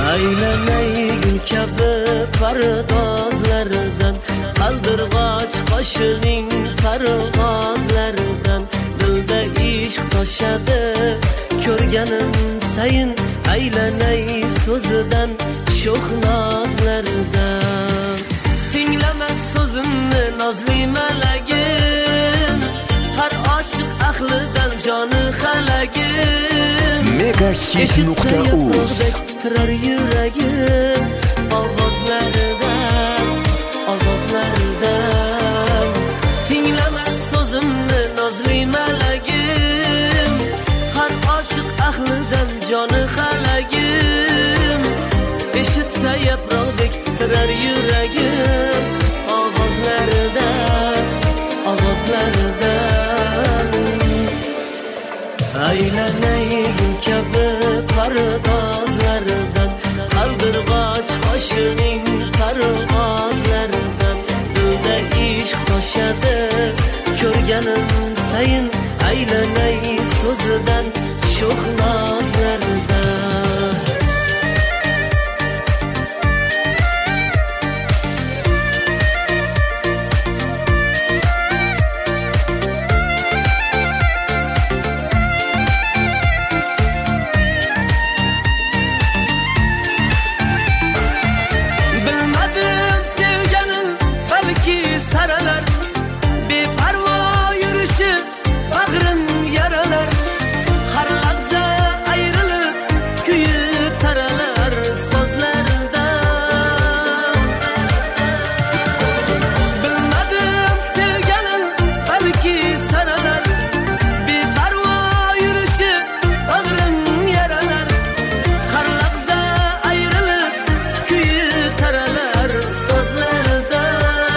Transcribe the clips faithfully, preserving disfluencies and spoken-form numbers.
Aylanayim kabi pardozlaridan, qaldirg'och qoshining parvozlaridan, dilda ishq toshadi ko'rganim sayin, aylanay so'zidan, sho'x nozlaridan. Tinglama so'zimni nozli malagim, har oshiq ahlidan joni xalagim. Megahit nuqta uz tirar yuragim, ovozlaridan, ovozlaridan. Tinglama so'zimni nozli malagim, har oshiq ahlidan joni xalagim. Eshitsa yaproqdek titrar yuragim, ovozlaridan, ovozlaridan. Aylanayim kabi pardozlaridan, qaldirg'och qoshining parvozlaridan, dilda ishq toshadi ko'rganim sayin, aylanay so'zidan, sho'x nozlaridan. Saralar, beparvo yurishi bag'rim yaralar, har lahza ayrilib kuyi taralar so'zlaridan. Bilmadim sevganim balki saralar, beparvo yurishi bag'rim yaralar, har lahza ayrilib kuyi taralar so'zlaridan.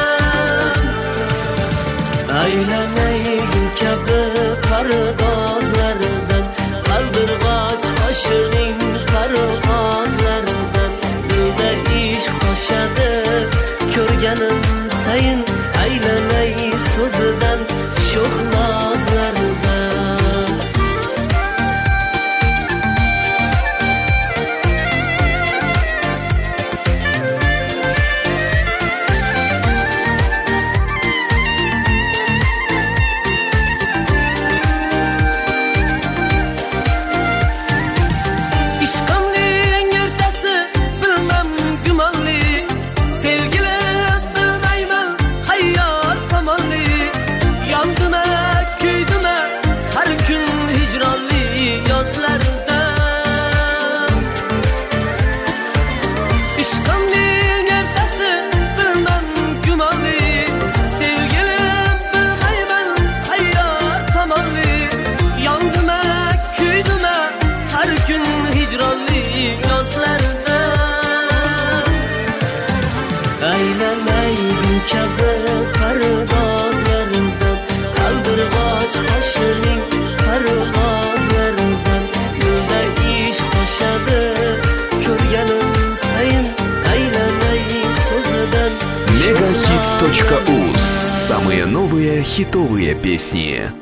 Aylanayim kabi pardozlaridan, qaldirg'och qoshining parvozlaridan, dilda ishq toshadi ko'rganim sayin, aylanay so'zidan, sho'x nozlaridan. Aylanayim kabi pardozlaridan, qaldirg'och qoshining parvozlaridan, dilda ishq toshadi ko'rganim sayin, aylanay so'zidan. Megahit точка уз. Самые новые хитовые песни.